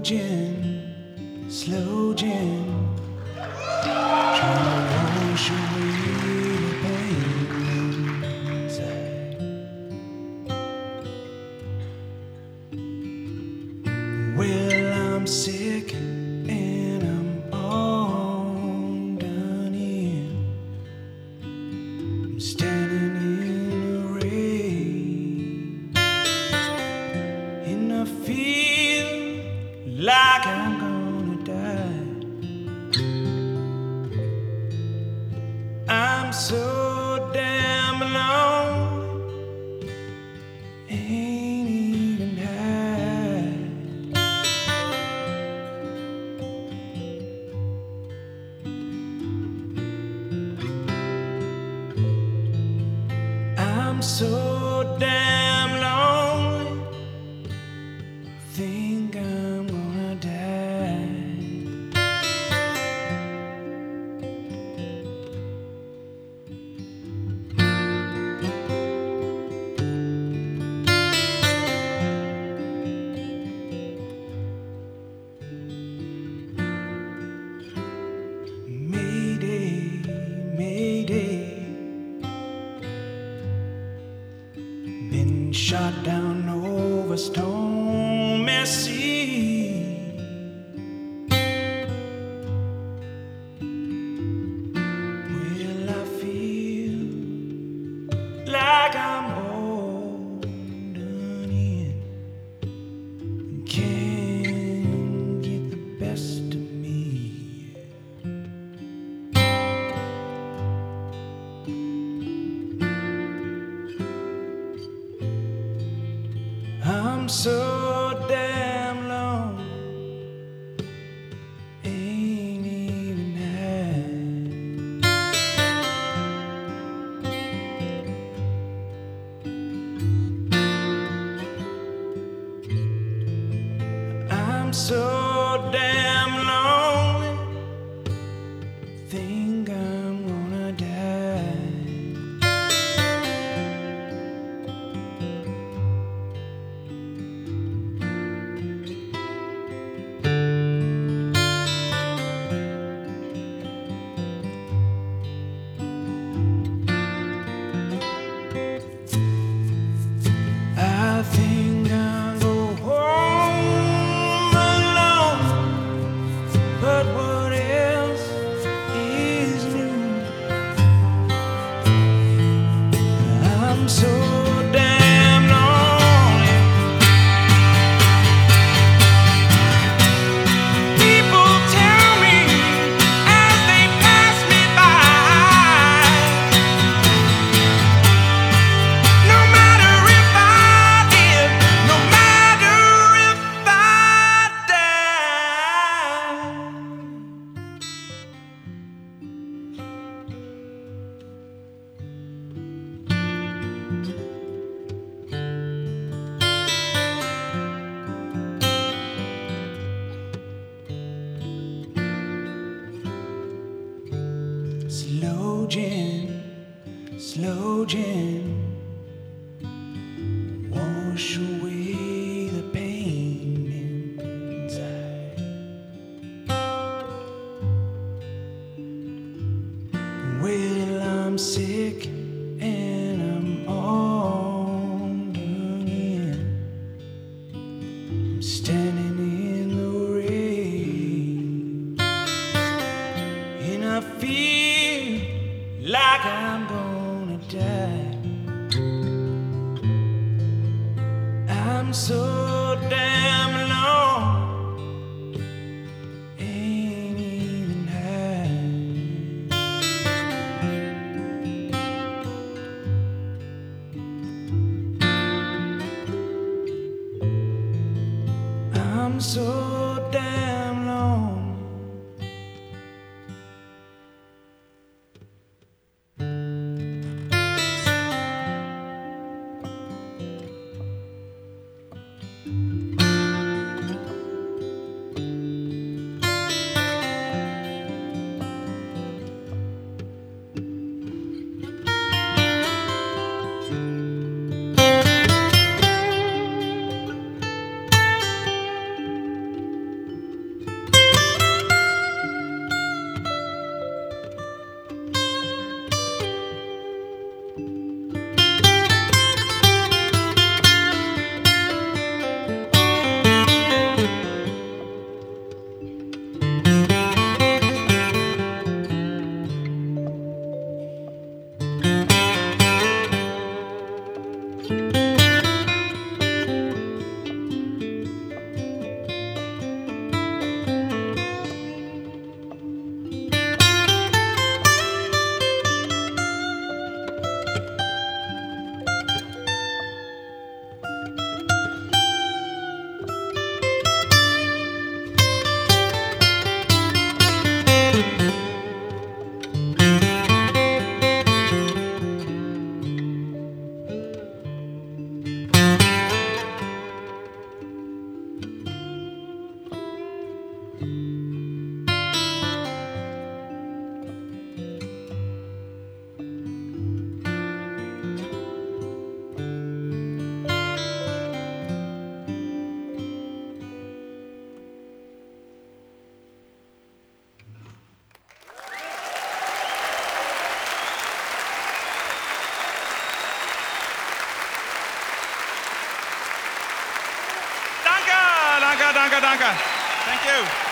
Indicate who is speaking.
Speaker 1: slow gin, trying to wash away the pain inside. Well, I'm sick and I'm all done in. I'm standing in the rain, and I feel like I'm gonna die. I'm so damn alone, ain't even high. I'm so damn lonely, think I'm gonna die. Mayday, mayday, been shot down over stormy sea. Well, I feel like I'm all done in, can't get the best of me. I'm so damn long, ain't even high. I'm so damn lonely, think I'm gonna die. I think I'll go home alone, but what else is new? I'm so damn lonely. People tell me as they pass me by, no matter if I live, no matter if I die. Slow gin, wash away the pain inside. Well, I'm sick and I'm all done in. I'm standing in the rain, and I feel like I'm gonna die. I'm so damn alone, ain't even high. I'm so damn lonely.
Speaker 2: danke, danke, danke. Thank you.